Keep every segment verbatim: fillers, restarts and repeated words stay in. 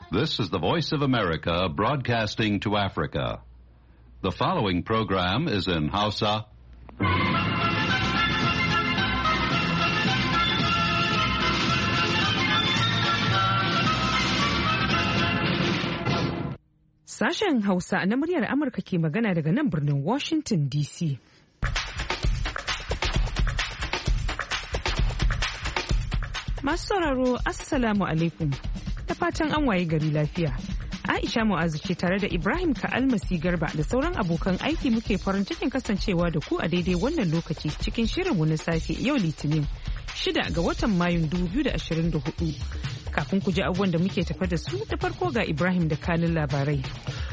This is the Voice of America broadcasting to Africa. The following program is in Hausa. Sashen Hausa na muryar Amurka ke magana daga nan birnin Washington D C. Masu sauraro, Assalamu alaikum. Da fatan an waye gari lafiya. Aisha Mu'azu ce tare da Ibrahim Ka'almasi Garba da sauran abokan aiki muke farin cikin kasancewa da ku a daidai wannan lokaci cikin shirinmu na safe yau Litinin shida ga watan Mayun dubu biyu da ashirin da hudu. Kafin ku ji abubuwan da muke tafa da su da farko ga Ibrahim da kanin labarai.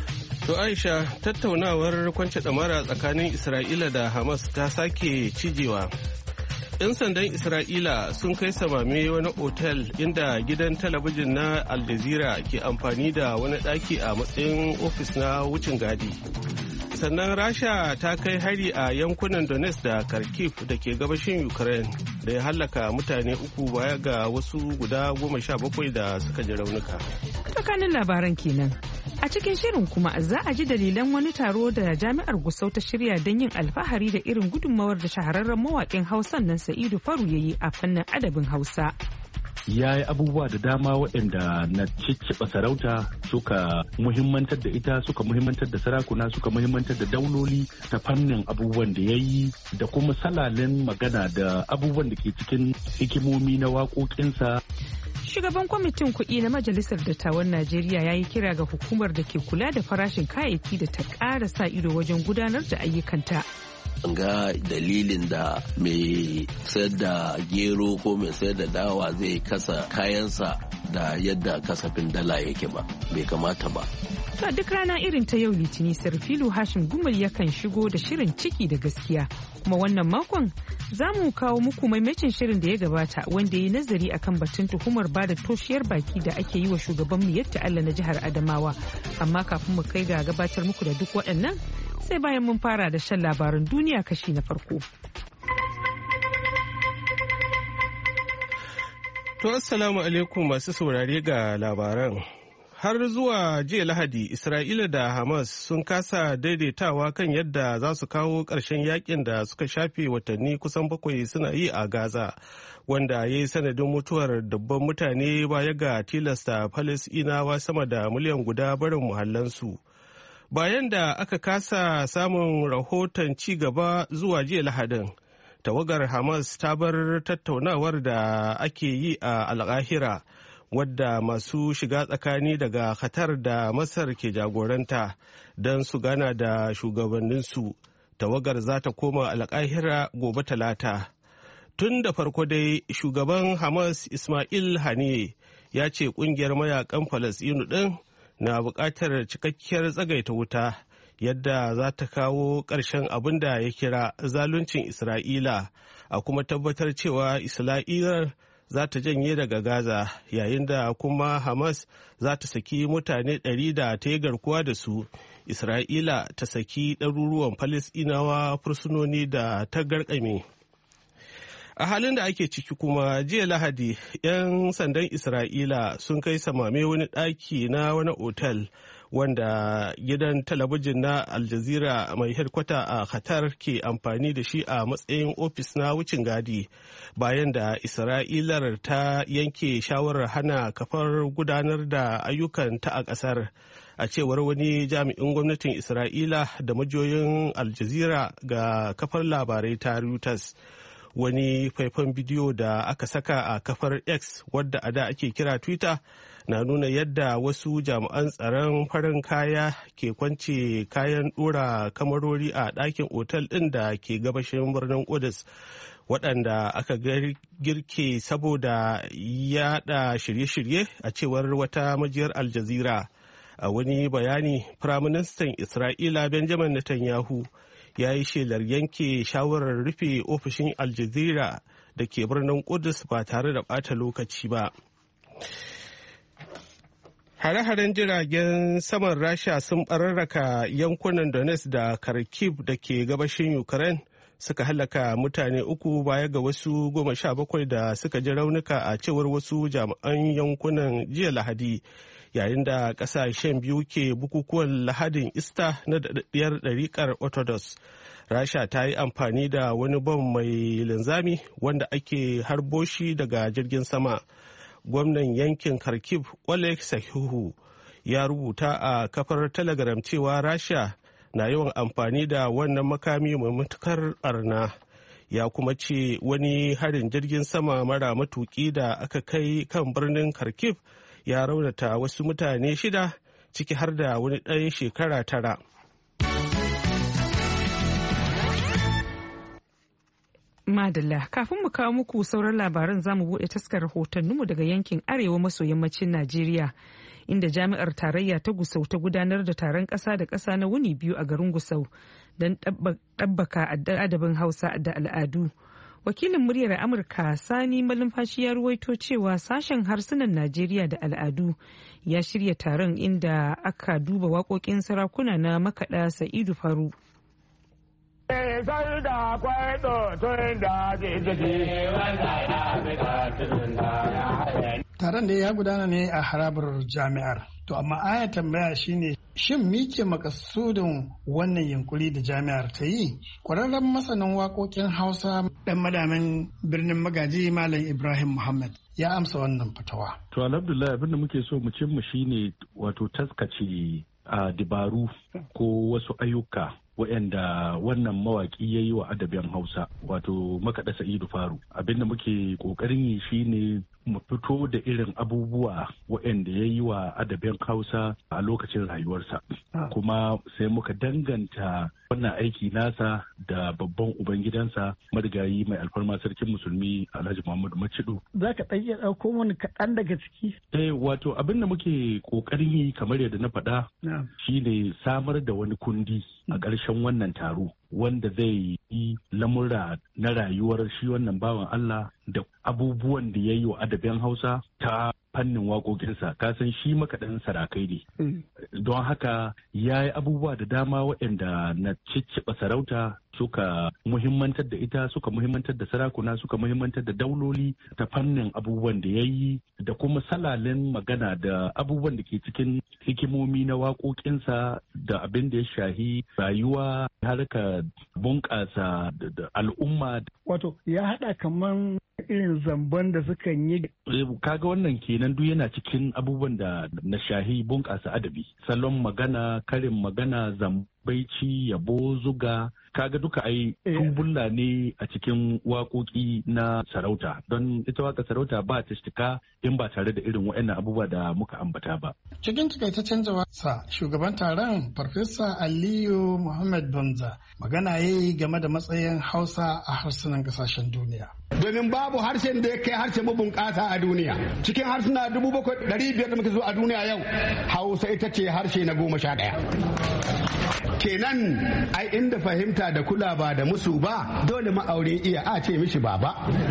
To Aisha, tattaunawar kwance ɗamara tsakanin Isra'ila da Hamas ta sake cijewa. 'Yan sandan Isra'ila sun kai samame wani otel inda gidan talabijin na Al Jazeera ke amfani da wani ɗaki a matsayin ofis na wucin gadi. Sannan Rasha ta kai hari a yankunan Donetsk da Kharkiv da ke gabashin Ukraine da ya hallaka mutane uku baya ga wasu guda goma sha bakwai da suka ji raunuka. Tsakanin labaran kenan. A cikin shirin kuma za a ji dalilan wani taro da jami'ar Gusau ta shirya don yin alfahari da irin gudunmawar da shahararren mawaƙin Hausan nan Sa'idu Faru ya yi a fannin adabin Hausa. Ya yi abubuwa da dama waɗanda na cicciɓa sarauta suka muhimmantar da ita, suka muhimmantar da sarakuna, suka muhimmantar da dauloli ta fannin abubuwan da ya yi da kuma salalin magana da abubuwan da ke cikin hikimomi na waƙoƙinsa. Shugaban kwamitin kuɗi na Majalisar Dattawan Najeriya ya yi kira ga hukumar da ke kula da farashin kayayyaki da ta ƙara sa ido wajen gudanar da ayyukanta. Ga dalilin da mai sayar da gero ko mai sayar da dawa zai kasa kayansa da yadda kasafin dala yake ba, bai kamata ba. Ta duk rana irin ta yau Litini Sarfilu Hashim Gumal yakan shigo da shirin ciki da gaskiya. Kuma wannan makon za mu kawo muku maimacin shirin da ya gabata wanda ya yi nazari akan batun tuhumar bada toshiyar baki da ake yi wa shugaban mu yadda Allah na jihar Adamawa. Amma kafin mu kai ga gabatar muku da duk waɗannan sai bayan mun fara da shan labaran duniya kashi na farko. To assalamu alaikum masu saurare ga labaran. Har zuwa jiya Lahadi, Isra'ila da Hamas sun kasa daidaitawa kan yadda za su kawo ƙarshen yakin da suka shafe watanni kusan bakwai suna yi a Gaza, wanda ya yi sanadin mutuwar dubban mutane baya ga tilasta Falasɗinawa sama da miliyan guda barin muhallansu. Bayan da aka kasa samun rahoton ci gaba zuwa jiya Lahadin, tawagar Hamas ta bar tattaunawar da ake yi a Al-Qahira, wadda masu shiga tsakani daga Qatar da Masar ke jagoranta don su gana da shugabanninsu. Tawagar za ta koma Al-Qahira gobe Talata. Tun da farko dai shugaban Hamas Ismail Haniyeh ya ce kungiyar mayakan Falasɗinu ɗin na buƙatar cikakkiyar tsagaita wuta yadda za ta kawo ƙarshen abin da ya kira zaluncin Isra'ila, a kuma tabbatar cewa Isra'ilar za ta janye daga Gaza, yayin da kuma Hamas za ta saki mutane ɗari da ta yi garkuwa da su. Isra'ila ta saki ɗaruruwan Falasɗinawa fursunoni da ta garkame. A halin da ake ciki kuma jiya Lahadi, 'yan sandan Isra'ila sun kai samame wani ɗaki na wani otal wanda gidan talabijin na Al Jazeera mai hedkwata a Qatar ke amfani da shi a matsayin ofis na wucin gadi, bayan da Isra'ilar ta yanke shawarar hana kafar gudanar da ayyukan ta a ƙasar, a cewar wani jami'in gwamnatin Isra'ila da majiyoyin Al Jazeera ga kafar labarai ta Reuters. Wani faifan bidiyo da aka saka a kafar X, wadda a da ake kira Twitter, na nuna yadda wasu jami'an tsaron farin kaya ke kwance kayan dora kamarori a ɗakin otal ɗin da ke gabashin birnin Qudus, waɗanda aka girke saboda yada shirye-shirye, a cewar wata majiyar Al Jazeera. A wani bayani, Firaministan Isra'ila Benjamin Netanyahu ya yi shelar yanke shawarar rufe ofishin Al Jazeera da ke birnin Qudus ba tare da ɓata lokaci ba. Hare-haren jiragen saman Rasha sun ɓararraka yankunan Donetsk da Kharkiv da ke gabashin Ukraine suka halaka mutane uku baya ga wasu goma sha bakwai da suka ji raunuka a cewar wasu jami'an yankunan jiya Lahadi, yayin da ƙasashen biyu ke bukukuwan Lahadin Ista na daɗaɗɗiyar ɗariƙar Orthodox. Rasha ta yi amfani da wani bom mai linzami wanda ake harbo shi daga jirgin sama. Gwamnan yankin Kharkiv Oleg Sahihu ya rubuta a kafar Telegram cewa Rasha na yawan amfani da wannan makami mai matukar barna. Ya kuma ce wani harin jirgin sama mara matuki da aka kai kan birnin Kharkiv ya raunata wasu mutane shida, ciki har da wani ɗan shekara tara. Madalla, kafin mu kawo muku sauran labaran zamu buɗe taskar rahotanninmu daga yankin arewa maso yammacin Najeriya, inda jami'ar tarayya ta Gusau ta gudanar da taron ƙasa da ƙasa na wuni biyu a garin Gusau don ɗabbaka adabin Hausa da al'adu. Wakilin muryar Amurka Sani Malumfashi ya ruwaito cewa sashen harsunan Najeriya da al'adu ya shirya taron inda aka duba waƙoƙin sarakuna na makaɗa Sa'idu Faru. Taron da ya gudana ne a harabar jami'ar. To amma aya tambaya shine shin mike makasudin wannan yunkuri da jami'ar ta yi? Kwararren masanin waƙoƙin Hausa ɗan madamin birnin Magaji Malam Ibrahim Muhammad ya amsa wannan fatawa. To alhamdulillah abin da muke so mu cimma shine wato taskace a dabaru ko wasu ayyuka waɗanda wannan mawaƙi ya yi wa adabin Hausa wato makaɗa Sa'idu Faru. Abinda muke ƙoƙarin yi shine mu fito da irin abubuwa waɗanda ya yi wa adabin Hausa a lokacin rayuwarsa. Kuma sai muka danganta wannan aiki nasa da babban ubangidansa marigayi mai alfarma sarkin musulmi Alhaji Muhammadu Macido. Za ka ɗan iya ɗauko wani kaɗan daga ciki? Eh wato abin da muke ƙoƙarin yi kamar yadda na faɗa shine samar da wani kundi a ƙarshen wannan taro wanda zai yi lamura na rayuwar shi wannan bawan Allah da abubuwan da ya yi wa adabin Hausa ta fannin waƙoƙinsa. Kasan shi makaɗan sarakai ne. Don haka ya yi abubuwa da dama waɗanda na cicciɓa sarauta suka muhimmantar da ita, suka muhimmantar da sarakuna, suka muhimmantar da dauloli ta fannin abubuwan da ya yi da kuma salalin magana da abubuwan da ke cikin hikimomi na waƙoƙinsa da abin da ya shahi rayuwa, harka bunƙasa da al'umma. Wato ya haɗa kamar irin zamban da sukan yi. Kaga wannan kenan duk yana cikin abubuwan da na shahi bunƙasa adabi. Salon magana, karin magana, zambaici, yabo, zuga. Kaga duka ai tumbulla ne a cikin waƙoƙi na sarauta, don ita waka sarauta ba ta shika in ba tare da irin waɗannan abubuwa da muka ambata ba. Cikin takaitaccen jawabansa shugaban taron Farfesa Aliyu Muhammad Banza magana ya yi game da matsayin Hausa a harsunan ƙasashen duniya. Domin babu harshen da ya kai harshen mabunƙasa a duniya. Cikin harsuna dubu bakwai ɗari biyar da muke zo a duniya yau, Hausa ita ce harshe na goma sha ɗaya. Kenan ai inda fahimta da kula ba da musu ba, dole ma'aurin iya a ce mishi baba.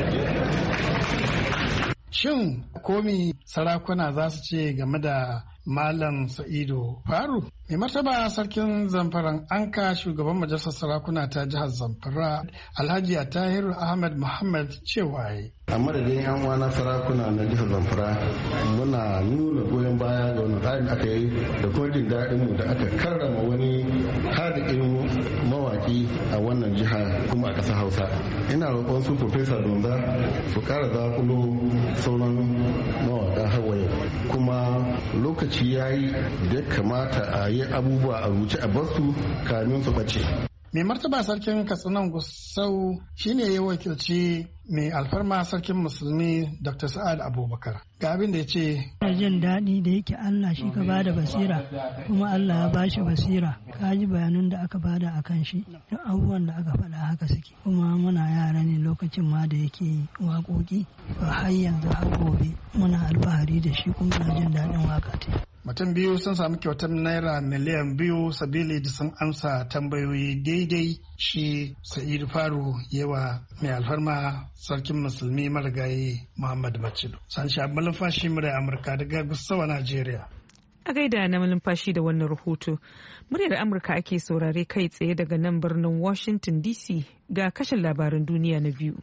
Shin komi sarakuna za su ce game da Malam Sa'idu Faru? Mai martaba sarkin Zamfaran Anka shugaban majalisar sarakuna ta jihar Zamfara Alhaji Tahiru Ahmad Muhammad cewa yi. A madadin yan uwana sarakuna na jihar Zamfara muna nuna goyon baya ga wani tsarin aka yi da kuma jin daɗin mu da aka karrama wani hadikin mawaki a wannan jiha kuma a ƙasar Hausa. Ina roƙon su Profesa Donza su ƙara zakulo sauran mawaka hawa yau. Kuma lokaci ya yi da kamata a yi abubuwa a rubuce a basu kamin su bace. Mai martaba sarkin Katsinan Gusau shine ya wakilci mai alfarma sarkin musulmi Doctor Sa'ad Abubakar. Ga abin da ya ce. Ina jin daɗi da yake Allah shi ka bada basira kuma Allah ya bashi basira. Ka ji bayanun da aka bada a kan shi da abubuwan da aka faɗa haka suke. Kuma muna yara ne lokacin ma da yake waƙoƙi ba har yanzu har gobe muna alfahari da shi kuma muna jin daɗin waƙa ta. Mutum biyu sun samu kyautar naira miliyan biyu sabili da sun amsa tambayoyi daidai shi Sa'idu Faru yawa mai alfarma sarkin musulmi marigayi Muhammad Macido. San sha malumfashi murai Amurka daga Gusau, Najeriya. A gaida na malumfashi da wannan rahoto. Muryar Amurka ake saurare kai tsaye daga nan birnin Washington D C ga kashin labaran duniya na biyu.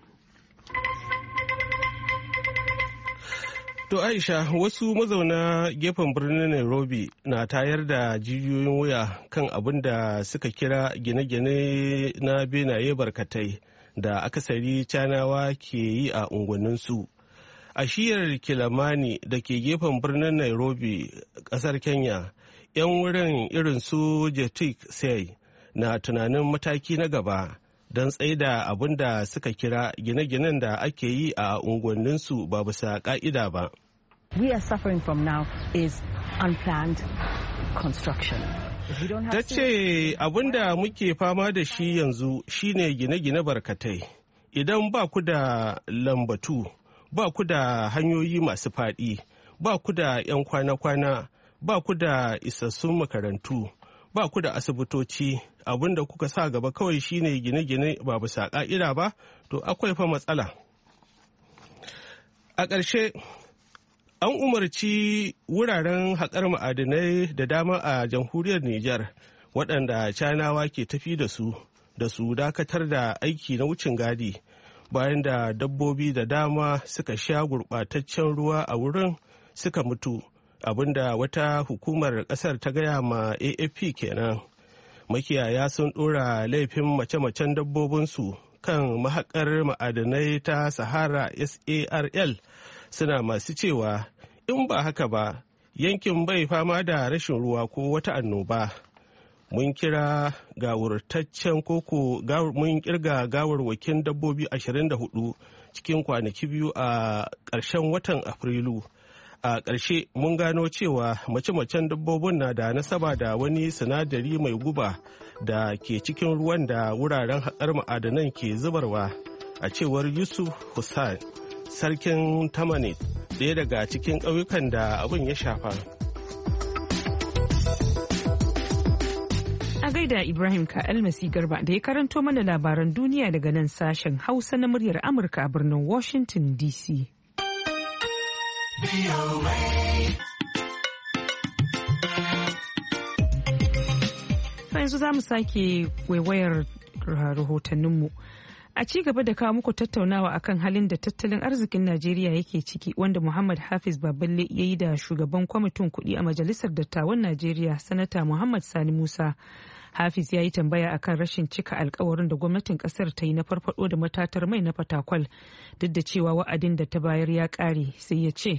To Aisha, wasu mazauna gefen birnin Nairobi na tayar da jijiyoyin wuya kan abin da suka kira gine-gine na benaye barkatai da akasari Canawa ke yi a unguwanninsu. A shiyar Kilimani da ke gefen birnin Nairobi, ƙasar Kenya, 'yan wurin irin su Jetik Sai na tunanin mataki na gaba don tsaida abin da suka kira gine-ginen da ake yi a unguwanninsu ba bisa ƙa'ida ba. We are suffering from now is unplanned construction. Ta ce abin da muke fama da shi yanzu shine gine-gine barkatai. Idan ba ku da lambatu, ba ku da hanyoyi masu faɗi, ba ku da 'yan kwana-kwana, ba ku da isassun makarantu, ba ku da asibitoci, abin da kuka sa gaba kawai shine gine-gine ba bisa ƙa'ida ba, to akwai fa matsala. A ƙarshe, an umarci wuraren haƙar ma'adinai da dama a jamhuriyar Nijar waɗanda Canawa ke tafi da su da su dakatar da aiki na wucin gadi bayan da dabbobi da dama suka sha gurɓataccen ruwa a wurin suka mutu, abinda wata hukumar ƙasar ta gaya ma A F P kenan. Makiyaya sun ɗora laifin mace-macen dabbobinsu kan mahaƙar ma'adinai ta Sahara S A R L, suna masu cewa in ba haka ba yankin bai fama da rashin ruwa ko wata annoba. Mun kira gawurtaccen koko mun kirga gawarwakin dabbobi ashirin da hudu cikin kwanaki biyu a ƙarshen watan Afrilu. A ƙarshe mun gano cewa mace-macen dabbobin na da nasaba da wani sinadari mai guba da ke cikin ruwan da wuraren haƙar ma'adanan ke zubarwa, a cewar Yusuf Hussain, sarkin Tamanit, ɗaya daga cikin ƙauyukan da abin ya shafa. A gaida Ibrahim Ka'almasi Garba da ya karanto mana labaran duniya daga nan sashen Hausa na muryar Amurka a birnin Washington D C. Yanzu za mu sake waiwayar rahotanninmu. A ci gaba da kawo muku tattaunawa akan halin da tattalin arzikin Najeriya yake ciki, wanda Muhammad Hafiz Baballe ya yi da shugaban kwamitin kuɗi a Majalisar Dattawan Najeriya, Sanata Muhammad Sani Musa. Hafiz ya yi tambaya akan rashin cika alkawarin da gwamnatin kasar ta yi na farfado da matatar mai na Fatakwal, duk da cewa wa'adin da ta bayar ya ƙare, sai ya ce.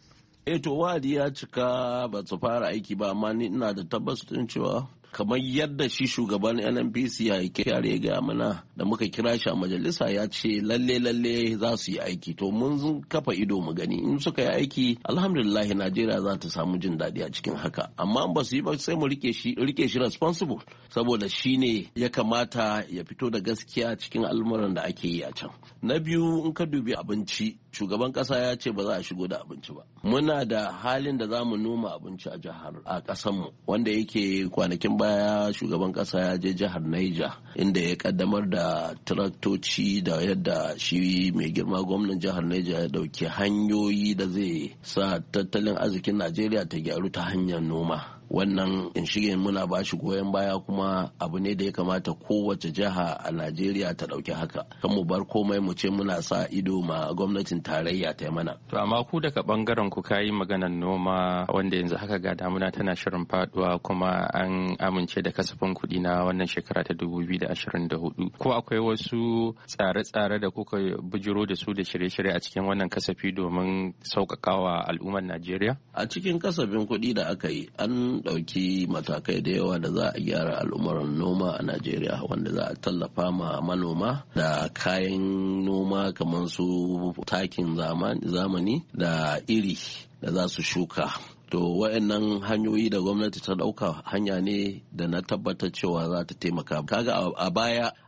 Eh to wa'adi ya cika, ba su fara aiki ba, amma ni ina da tabbas din cewa kamar yadda shi shugaban N N P C ya yi kyare ga mana da muka kira shi a majalisa, ya ce lalle lalle za su yi aiki. To mun kafa ido mu gani in suka yi aiki, alhamdulillah Najeriya za ta samu jin daɗi a cikin haka. Amma ba su yi ba sai mu rike shi rike shi responsible, saboda shi ne ya kamata ya fito da gaskiya cikin al'amuran da ake yi a can. Na biyu, in ka dubi abinci, shugaban kasa ya ce ba za a shigo da abinci ba. Muna da halin da za mu noma abinci a jihar a ƙasanmu, wanda yake kwanakin baya shugaban kasa ya je jihar Niger inda ya kaddamar da traktoci da yadda shi mai girma gwamnan jihar Niger ya dauki hanyoyi da zai sa tattalin arzikin Najeriya ta gyaru ta hanyar noma. Wannan in shige muna ba shi goyon baya, kuma abu ne da ya kamata kowace jiha a Najeriya ta dauki haka. Kan mu bar komai mu ce muna sa ido ma gwamnatin tarayya ta mana. To amma ku daga bangaren ku kayi maganar noma, wanda yanzu haka ga damuna tana shirin faduwa, kuma an amince da kasafin kuɗi na wannan shekara ta dubu biyu da ashirin da hudu. Ko akwai wasu tsare-tsare da kuka bujiro da su da shirye-shirye a cikin wannan kasafi domin sauƙaƙawa al'ummar Najeriya? A cikin kasafin kuɗi da aka yi an ɗauki matakai da yawa da za a gyara al'umuran noma a Najeriya, wanda za a tallafa ma manoma da kayan noma kamar su takin zamani da iri da za su shuka. To waɗannan hanyoyi da gwamnati ta ɗauka hanya ne da na tabbatar cewa za ta taimaka. Kaga a baya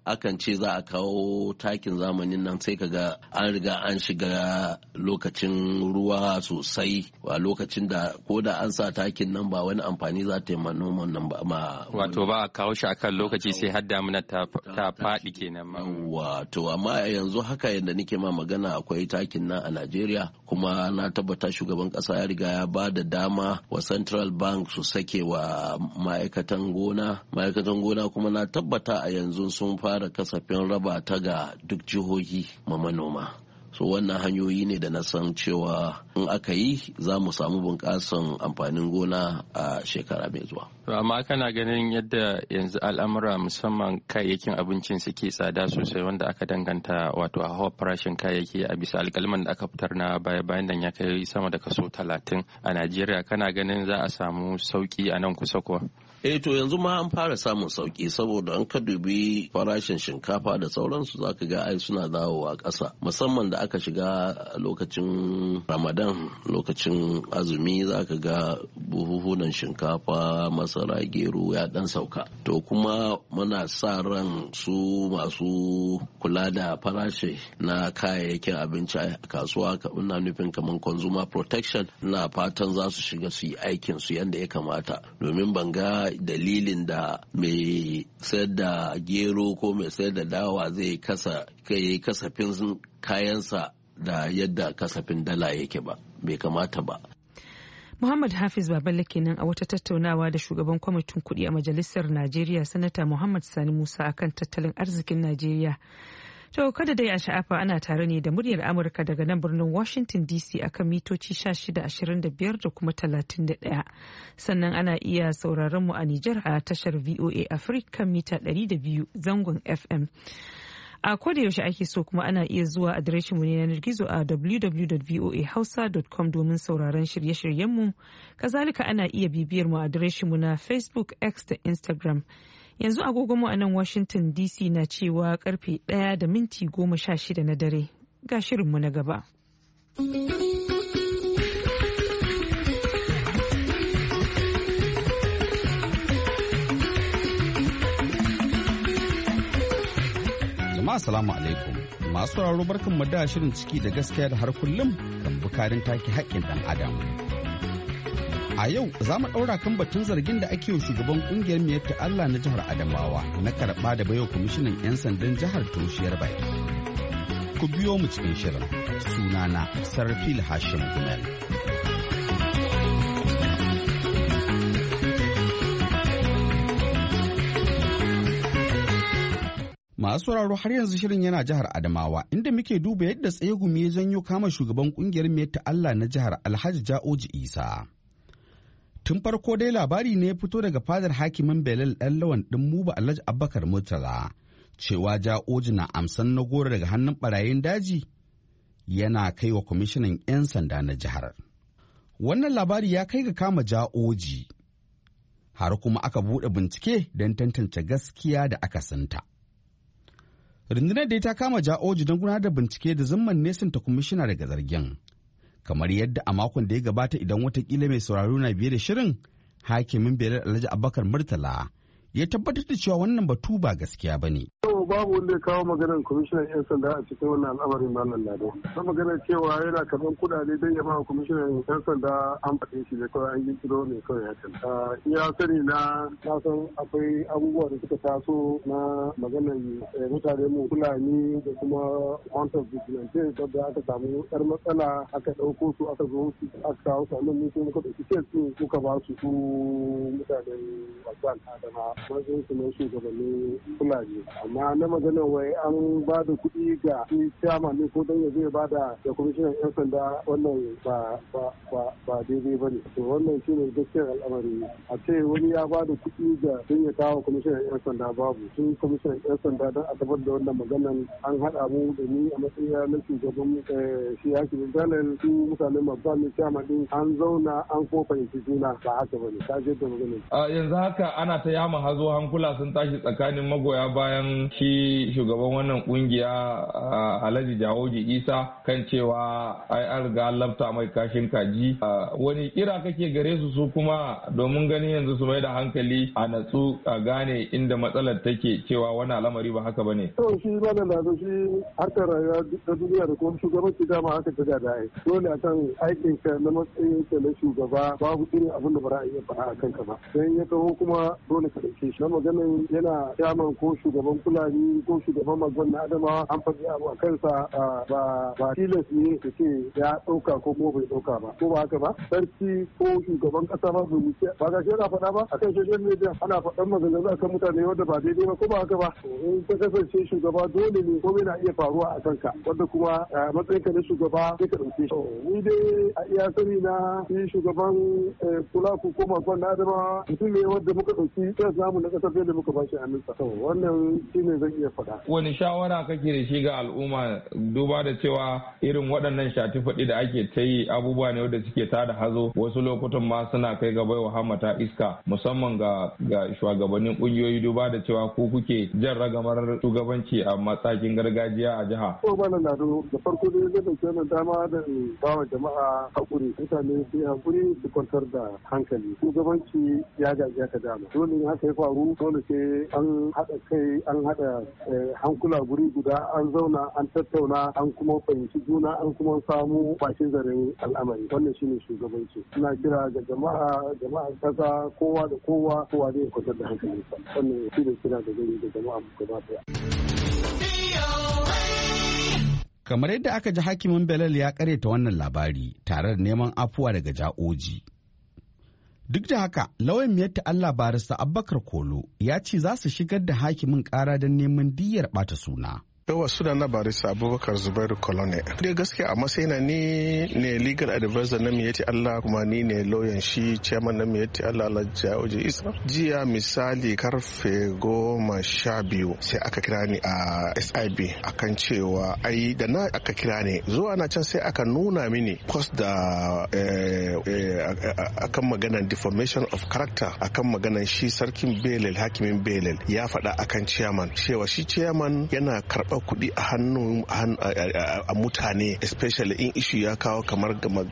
akan ce za a kawo takin zamanin nan sai kaga an riga an shiga lokacin ruwa sosai wa lokacin da ko da an sa takin nan ba wani amfani za ta yi ma noman nan ba ma wato ba a kawo shi akan lokaci sai har damuna ta faɗi kenan ma wato amma yanzu haka yadda nake ma magana akwai takin nan a Najeriya kuma na tabbata shugaban kasa ya riga ya ba da dama wa Central Bank su sake wa ma'aikatan gona ma'aikatan gona kuma na tabbata a yanzu sun fara kasafin raba ta ga duk jihohi ma manoma. So wannan hanyoyi ne da na san cewa in aka yi za mu samu bunƙasan amfanin gona a shekara mai zuwa. Amma kana ganin yadda yanzu al'amura musamman kayayyakin abincin suke tsada sosai wanda aka danganta wato a hawa farashin kayayyaki a bisa alƙalman da aka fitar na baya-bayan nan ya kai sama da kaso talatin a Najeriya, kana ganin za a samu sauki a nan kusa kuwa? Eh to yanzu ma an fara samun sauki saboda an ka dubi farashin shinkafa da sauransu zaka ga ai suna dawowa ƙasa musamman da aka shiga lokacin Ramadan lokacin azumi zaka ga buhuhunan shinkafa masara gero ya dan sauka to kuma muna sa ran su masu kula da farashi na kayayyakin abinci a kasuwa ina nufin kamar consumer protection na fatan za su shiga su yi aikin su yadda ya kamata domin ban ga dalilin da mai sayar da gero ko mai sayar da dawa zai kasa kai kasafin kayansa da yadda kasafin dala yake ba bai kamata ba. Muhammad Hafiz Baballe kenan a wata tattaunawa da shugaban kwamitin kuɗi a majalisar Najeriya Sanata Muhammad Sani Musa akan tattalin arzikin Najeriya. To kada dai a sha'afa ana tare ne da muryar Amurka daga nan birnin Washington D C akan mitoci shida ashirin da biyar da kuma talatin da ɗaya. Sannan ana iya sauraron mu a Nijar a tashar V O A Africa mita ɗari da biyu zangon F M. A koda yaushe ake so kuma ana iya zuwa adireshinmu ne yanar gizo a w w w dot voa hausa dot com domin sauraron shirye-shiryenmu. Kazalika ana iya bibiyar mu a adireshinmu na Facebook, X da Instagram. Yanzu agogonmu a nan Washington D C na cewa karfe ɗaya da minti goma sha shida na dare. Ga shirinmu na gaba. Jama'a salamu alaikum. Masu sauraro barkan mu da shirin ciki da gaskiya da har kullum kan bukarin take haƙƙin ɗan adam. A yau za mu ɗaura kan batun zargin da ake yi shugaban ƙungiyar Miyatta Allah na jihar Adamawa na karɓa da baiwa kwamishinan 'yan sandan jihar Toshiyar Baki. Ku biyo mu cikin shirin. Sunana Sarfil Hashim Gumel. Masu sauraro har yanzu shirin yana jihar Adamawa inda muke duba yadda tsegumi ya janyo kama shugaban ƙungiyar Miyatta Allah na jihar Alhaji Ja'oji Isa. Tun farko dai labari ne ya fito daga fadar hakimin Belal ɗan lawan ɗin Muba Alhaji Abubakar Murtala cewa Ja'oji na amsan na goro daga hannun ɓarayin daji yana kai wa kwamishinan 'yan sanda na jihar. Wannan labari ya kai ga kama Ja'oji har kuma aka buɗe bincike don tantance gaskiya da akasinta. Rundunar dai ta kama Ja'oji don gudanar da bincike da zumman nesanta kwamishina daga zargin. Kamar yadda a makon da ya gabata idan watakila mai sauraro na biye da shirin hakimin Belal Alhaji Abubakar Murtala ya tabbatar da cewa wannan batu ba gaskiya ba ne. Babu wanda ya kawo maganar kwamishinan 'yan sanda a cikin wannan al'amarin malam Lado. Ta maganar cewa yana karɓar kuɗaɗe don ya ba kwamishinan 'yan sanda an faɗe shi ne kawai an yi kiro ne kawai ya can. Iya sani na na san akwai abubuwa da suka taso na maganar mutane mu Fulani da kuma Mountain Vigilante da aka samu yar matsala aka ɗauko su aka zo su aka kawo su nan ne muka ɗauki kes su muka ba su su mutanen Wasban Adama wajen su ne shugabannin Fulani. Amma na magana wai an ba da kuɗi ga shi chairman ne ko don ya zai ba da da kwamishinan 'yan sanda wannan ba ba ba ba daidai ba ne. To wannan shi ne gaskiyar al'amari. A ce wani ya ba da kuɗi ga don ya kawo kwamishinan 'yan sanda babu. Sun kwamishinan 'yan sanda don a tabbatar da wannan maganan an haɗa mu da ni a matsayin na shugaban shi hakimin Belal su mutanen babban ne chairman din an zauna an ko fahimci juna ba haka ba ne. Ta je da maganan. Yanzu haka ana ta yama hazo hankula sun tashi tsakanin magoya bayan shi shugaban wannan kungiya Alhaji Ja'oji Isa kan cewa ai an riga lafta mai kashin kaji wani kira kake gare su su kuma domin ganin yanzu su mai da hankali a natsu a gane inda matsalar take cewa wani al'amari ba haka bane. To shi ba da shi harkar rayuwa ta duniya da kuma shugabanci dama haka ta da ai. Dole akan aikin ka na matsayin ka na shugaba babu irin abin da ba za a iya faɗa a kanka ba. Dan ya taho kuma dole ka dauke shi. Na maganin yana chairman ko shugaban Fulani ko shugaban Magwan na Adamawa an faɗi abu a kansa ba ba tilas ne da ce ya ɗauka ko kuma bai ɗauka ba. Ko ba haka ba? Sarki ko shugaban ƙasa ba bai wuce ba ga shi yana faɗa ba akan social media ana faɗan maganganu akan mutane wanda ba daidai ba ko ba haka ba. In ka kasance shugaba dole ne ko yana iya faruwa a kanka wanda kuma a matsayin ka na shugaba sai ka ɗauke shi. Ni dai a iya sani na shi shugaban kula ko koma kwan na adama mutum ne wanda muka ɗauki sai samu na ƙasar da muka bashi hannunsa. Wannan shi ne zan iya faɗa. Wani shawara kake da shi ga al'umma duba da cewa irin waɗannan shati faɗi da ake ta yi abubuwa ne wanda suke tada hazo wasu lokutan ma suna kai ga baiwa hammata iska musamman ga ga shugabannin ƙungiyoyi duba da cewa ku kuke jan ragamar shugabanci a matsakin gargajiya a jiha. Ko ba na lado da farko dai zai dauke wannan dama da bawa jama'a hakuri mutane su hakuri su kwantar da hankali shugabanci ya gaji ka dama dole ne haka ya faru dole sai an haɗa kai an haɗa hankula guri guda an zauna an tattauna an kuma fahimci juna an kuma samu bakin zaren al'amari wannan shine shugabanci ina kira ga jama'a jama'a kasa kowa da kowa kowa zai kwantar da hankalinsa wannan shine kira da gari da jama'a gaba daya. Kamar yadda aka ji hakimin Belal ya karyata wannan labari tare da neman afuwa daga ja'oji. Duk da haka, lauyan miyatta Allah barista Abubakar Kolo ya ce za su shigar da hakimin kara don neman diyyar bata suna. yawa suna na barista Abubakar Zubairu Kolone. Dai gaskiya a matsayina ni ne legal advisor na Miyetti Allah kuma ni ne lauyan shi chairman na Miyetti Allah Alhaji Oji Isa. Jiya misali karfe goma sha biyu sai aka kira ni a S I B akan cewa ai da na aka kira ni zuwa na can sai aka nuna mini post da eh, eh, akan maganar deformation of character akan maganar shi sarkin Belel hakimin Belel ya faɗa akan chairman cewa shi chairman yana karɓar kuɗi a hannun a mutane especially in issue ya kawo kamar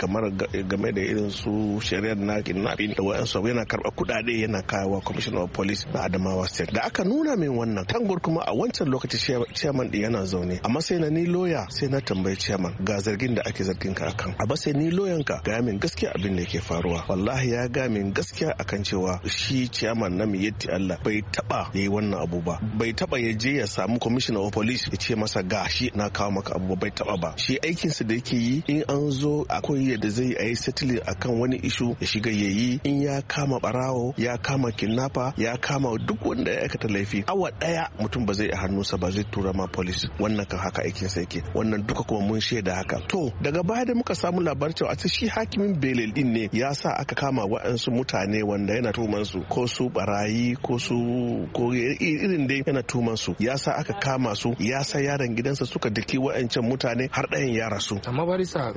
game da irin su shari'ar na kidnapping da wayansu yana karɓar kuɗaɗe yana kawo commissioner of police na Adamawa state da aka nuna min wannan tangur kuma a wancan lokaci chairman din yana zaune amma sai na ni lawyer sai na tambayi chairman ga zargin da ake zargin ka akan a sai ni lawyer ka ga min gaskiya abin da yake faruwa wallahi ya ga min gaskiya akan cewa shi chairman na Miyetti Allah bai taba yayi wannan abu ba bai taba ya je ya samu commissioner of police ya ce masa gashi na kawo maka abu bai taba ba shi aikinsa da yake yi in an zo akwai yadda zai yi settling akan wani issue ya shiga yayi in ya kama barawo ya kama kidnapper ya kama duk wanda ya aikata laifi awa daya mutum ba zai a hannunsa ba zai tura ma police wannan kan haka aikinsa yake wannan duka kuma mun shaida haka to daga baya da muka samu labarin cewa a shi hakimin Belel din ne ya sa aka kama waɗansu mutane wanda yana tuman su ko su barayi ko su ko irin dai yana tuman su ya sa aka kama su ya sa yaran gidansa suka daki wa'ancan mutane har ɗayan ya rasu. Amma barisa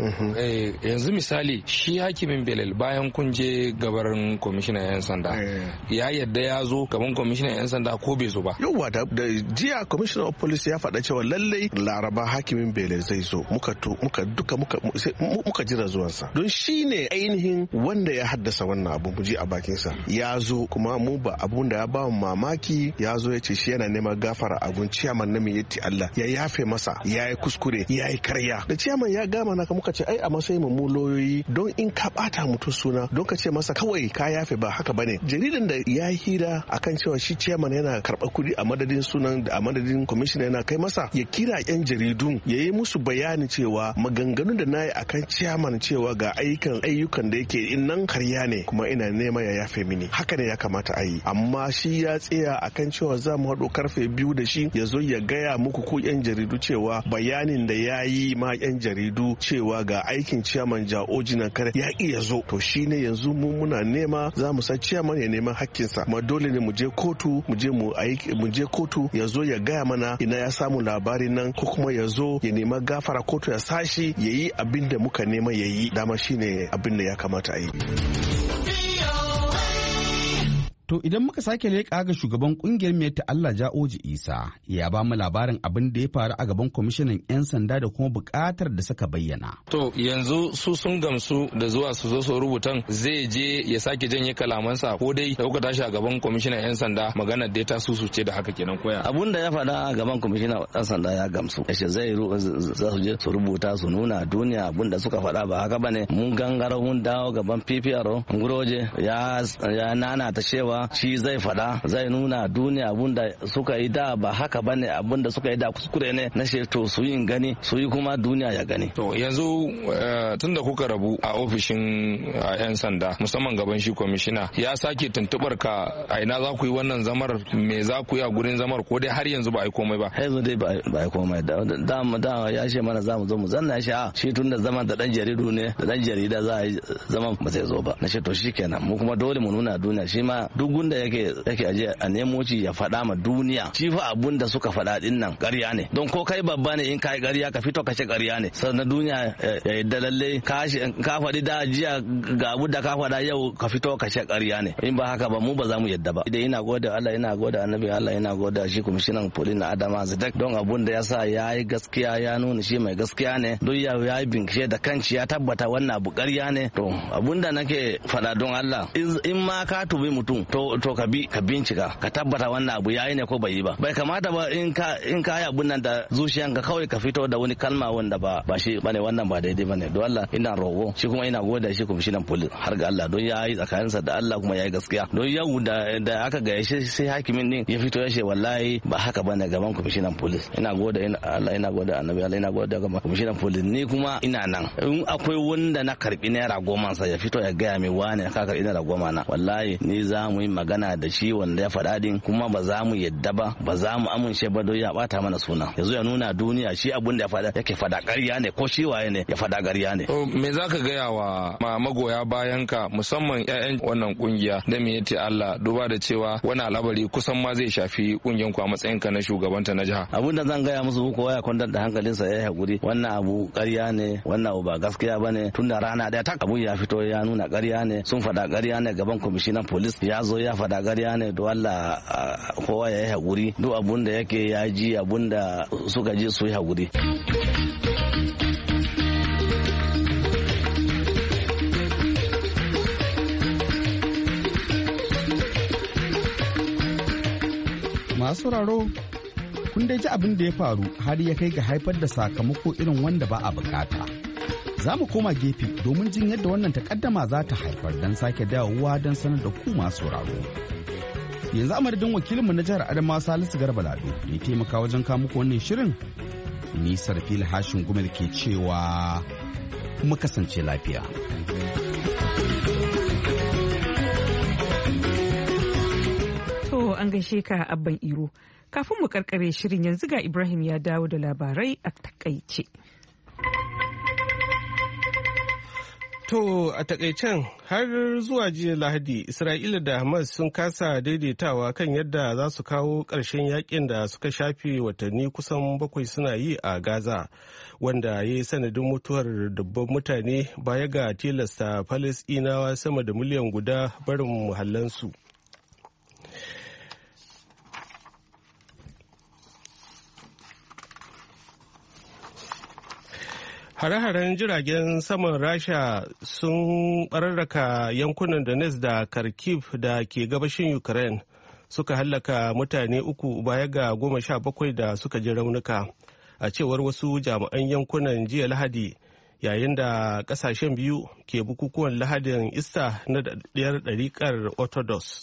yanzu misali shi hakimin Belel bayan kun je gabarin kwamishinan 'yan sanda ya yadda ya zo gaban kwamishinan 'yan sanda ko bai zo ba. Yauwa da jiya commissioner of police ya faɗa cewa lallai laraba hakimin Belel zai zo muka muka duka muka muka jira zuwansa don shi ne ainihin wanda ya haddasa wannan abu mu ji a bakinsa ya zo kuma mu ba abun da ya ba mamaki ya zo ya ce shi yana neman gafara abun ciyaman na Miyetti Allah ya yafe masa ya yi kuskure ya yi karya da ciyaman ya gama naka muka ce ai a matsayin mu lauyoyi don in ka bata mutum suna don ka ce masa kawai ka yafe ba haka bane jaridan da ya hira akan cewa shi ciyaman yana karɓar kuɗi a madadin sunan da a madadin commissioner yana kai masa ya kira yan jaridun ya yi musu bayani cewa maganganun da na yi akan ciyaman cewa ga ayyukan ayyukan da yake in nan karya ne kuma ina nema ya yafe mini haka ne ya kamata a yi amma shi ya tsaya akan cewa za mu haɗo karfe biyu da shi ya zo ya gaya muku ku yan jaridu cewa bayanin da ya yi ma yan jaridu cewa ga aikin ciyaman Ja'oji nan kare ya iya zo to shine yanzu mu muna nema za mu san ciyaman ya neman hakkinsa kuma dole ne mu je kotu mu je mu aiki mu je kotu ya zo ya gaya mana ina ya samu labarin nan ko kuma ya zo ya nema gafara kotu ya sashi ya yi abin da muka nema ya yi dama shine abin da ya kamata a yi. To idan muka sake leƙa ga shugaban kungiyar mai ta Allah Ja'oji Isa ya ba mu labarin abin da ya faru a gaban kwamishinan 'yan sanda da kuma buƙatar da suka bayyana. To yanzu su sun gamsu da zuwa su zo su rubutan zai je ya sake janye kalamansa ko dai da kuka tashi a gaban kwamishinan 'yan sanda maganar da ta susu ce da haka kenan koya. Abun da ya faɗa a gaban kwamishinan 'yan sanda ya gamsu. Yace zai za su je su rubuta su nuna duniya abun da suka faɗa ba haka bane. Mun gangaro mun dawo gaban P P R Nguroje ya ya nana ta cewa shi zai fada zai nuna duniya abunda suka yi da ba haka bane abunda suka yi da kuskure ne na shi to su yi gani su yi kuma duniya ya gani. To yanzu tunda kuka rabu a ofishin yan sanda musamman gaban shi kwamishina ya sake tuntubar ka a ina za ku yi wannan zamar me za ku yi a gurin zamar ko dai har yanzu ba a yi komai ba. Yanzu dai ba a yi komai da da ya ce mana za mu zo mu zanna ya ce a shi tun da zaman da dan jaridu ne da dan jarida za a yi zaman ba zai zo ba na ce to shikenan mu kuma dole mu nuna duniya shi ma duk gunda yake yake aje a nemo shi ya faɗa ma duniya shi fa abun da suka faɗa din nan ƙarya ne don ko kai babba ne in kai ƙarya ka fito ka ce ƙarya ne sannan duniya ya yadda lalle ka ka faɗi da jiya ga abu da ka faɗa yau ka fito ka ce ƙarya ne in ba haka ba mu ba za mu yadda ba idan ina gode Allah ina gode annabi Allah ina gode shi kwamishinan police na Adama Zidak don abun da yasa yayi gaskiya ya nuna shi mai gaskiya ne don ya yi bincike da kanci ya tabbata wannan abu ƙarya ne to abun da nake faɗa don Allah in ma ka tubi mutum to to ka bi ka bincika ka tabbata wannan abu yayi ne ko bai yi ba bai kamata ba in ka in ka yi abun nan da zuciyanka kawai ka fito da wani kalma wanda ba ba shi bane wannan ba daidai bane don Allah ina rogo shi kuma ina gode shi kwamishinan police har ga Allah don yayi tsakaninsa da Allah kuma yayi gaskiya don yau da da aka ga shi sai hakimin din ya fito ya ce wallahi ba haka bane gaban kwamishinan police ina gode Allah ina gode annabi Allah ina gode gaban kwamishinan police ni kuma ina nan in akwai wanda na karbi naira goma sa ya fito ya gaya mai wane ka karbi naira goma na wallahi ni za mu yi magana da shi wanda ya faɗa din kuma ba za mu yadda ba ba za mu amince ba don ya bata mana suna yanzu ya nuna duniya shi abun da ya faɗa yake faɗa ƙarya ne ko shi waye ne ya faɗa ƙarya ne. Me za ka gaya wa magoya bayan ka musamman 'ya'yan wannan kungiya da me yace Allah duba da cewa wani al'amari kusan ma zai shafi kungiyar ku a matsayin ka na shugabanta na jiha. Abun da zan gaya musu kowa ya kwantar da hankalinsa ya yi hakuri wannan abu ƙarya ne wannan abu ba gaskiya bane tunda rana ɗaya tak abu ya fito ya nuna ƙarya ne sun faɗa ƙarya ne gaban kwamishinan police ya zo ya faɗa ƙarya ne don Allah kowa ya yi haƙuri duk abun da yake ya ji abun da suka ji su yi haƙuri. Masu sauraro kun dai ji abin da ya faru har ya kai ga haifar da sakamako irin wanda ba a bukata. Za mu koma gefe domin jin yadda wannan takaddama za ta haifar don sake dawowa don sanar da ku masu sauraro. Yanzu a madadin wakilinmu na jihar Adamawa Salisu Garba Lado da ya taimaka wajen kawo muku wannan shirin. Ni Sarfil Hashin Gumel ke cewa mu kasance lafiya. To an gaishe ka Abban Iro. Kafin mu karkare shirin yanzu ga Ibrahim ya dawo da labarai a takaice. To a takaicen har zuwa jiya Lahadi Isra'ila da Hamas sun kasa daidaitawa kan yadda za su kawo ƙarshen yakin da suka shafe watanni kusan bakwai suna yi a Gaza wanda ya yi sanadin mutuwar dubban mutane baya ga tilasta Falasɗinawa sama da miliyan guda barin muhallansu. Hare-haren jiragen saman Rasha sun bararraka yankunan Donetsk da Kharkiv da ke gabashin Ukraine suka hallaka mutane uku baya ga goma sha bakwai da suka ji raunuka a cewar wasu jami'an yankunan jiya Lahadi yayin da kasashen biyu ke bukukuwan Lahadin Ista na daɗaɗɗiyar ɗariƙar Orthodox.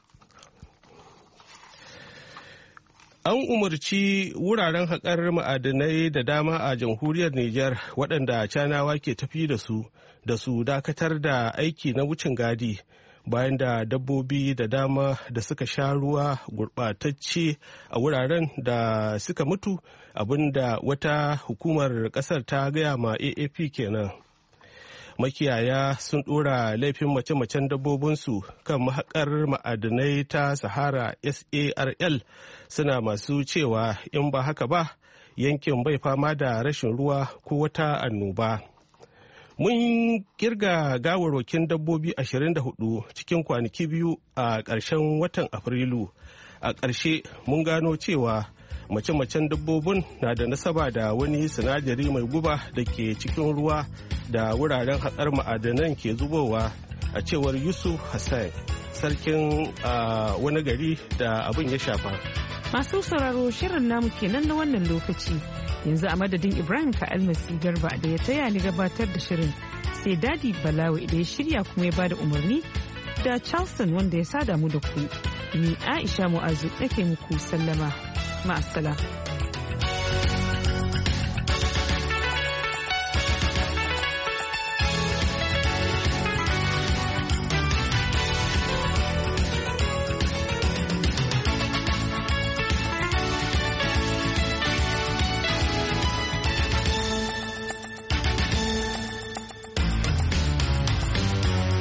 An umarci wuraren haƙar ma'adinai da dama a jamhuriyar Nijar waɗanda canawa ke tafi da su da su dakatar da aiki na wucin gadi bayan da dabbobi da dama da suka sha ruwa gurɓatacce a wuraren da suka mutu abinda wata hukumar ƙasar ta gaya ma A A P kenan. Makiyaya sun ɗora laifin mace-macen dabbobinsu kan mahaƙar ma'adinai ta Sahara S A R L suna masu cewa in ba haka ba yankin bai fama da rashin ruwa ko wata annoba. mun kirga gawarwakin dabbobi ashirin da hudu cikin kwanaki biyu a ƙarshen watan Afrilu. A ƙarshe mun gano cewa mace-macen dabbobin na da nasaba da wani sinadari mai guba da ke cikin ruwa da wuraren hatsar ma'adanan ke zubowa, a cewar Yusuf Hassan, sarkin wani gari da abin ya shafa. Masu sauraro, shirin namu kenan na wannan lokaci. Yanzu a madadin Ibrahim Ka'almasi Garba da ya taya ni gabatar da shirin, sai Dadi Balawi da ya shirya kuma ya bada umarni, da Charleston wanda ya sada mu da ku. Ni Aisha Mu'azu nake muku sallama. Ma'assalam.